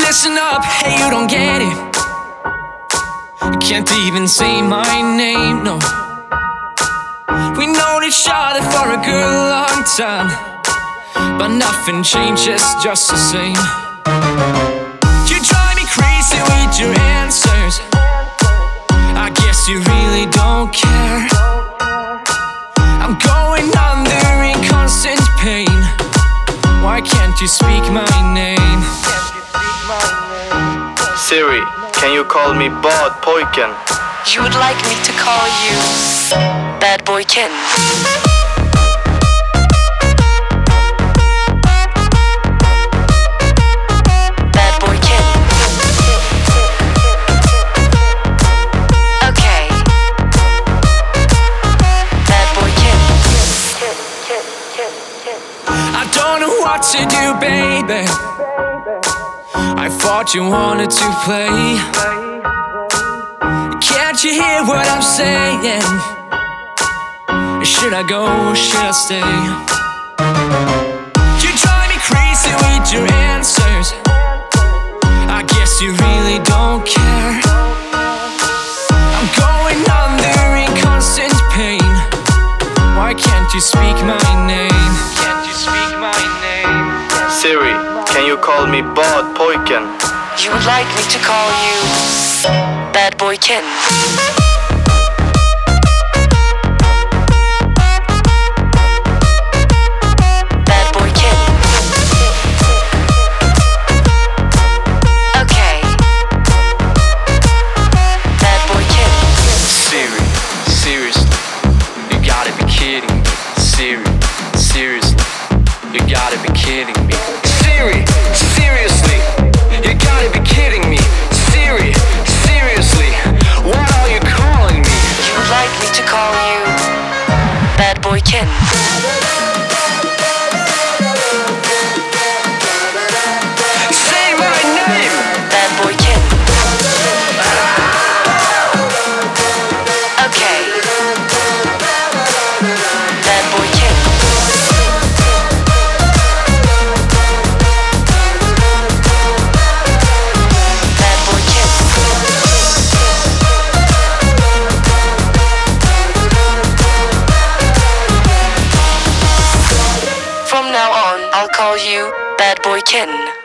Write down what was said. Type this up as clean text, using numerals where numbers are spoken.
listen up, hey, you don't get it. You can't even say my name, no. We known each other for a good long time, but nothing changes just the same. You drive me crazy with your answers. I guess you really don't care. I'm going under in constant pain. Why can't you speak my name? Siri, can you call me Badpojken? You would like me to call you Bad Boy Ken. Bad Boy Ken. Okay. Bad Boy Ken. I don't know what to do, baby. I thought you wanted to play. Can't you hear what I'm saying? Should I go, should I stay? You drive me crazy with your answers. I guess you really don't care. I'm going under in constant pain. Why can't you speak my name? Can't you speak my name? Siri, can you call me Badpojken? You would like me to call you Bad Boy Ken. Bad Boy Ken. Okay. Bad Boy Ken. Siri, seriously, you gotta be kidding me. Siri, seriously, you gotta be kidding me. Siri, seriously, you gotta be kidding me. Siri, seriously, what are you calling me? You would like me to call you Bad Boy Ken. Say my name! Bad Boy Ken. Okay. Bad Boy Ken. Bad Boy Ken. From now on, I'll call you Bad Boy Ken.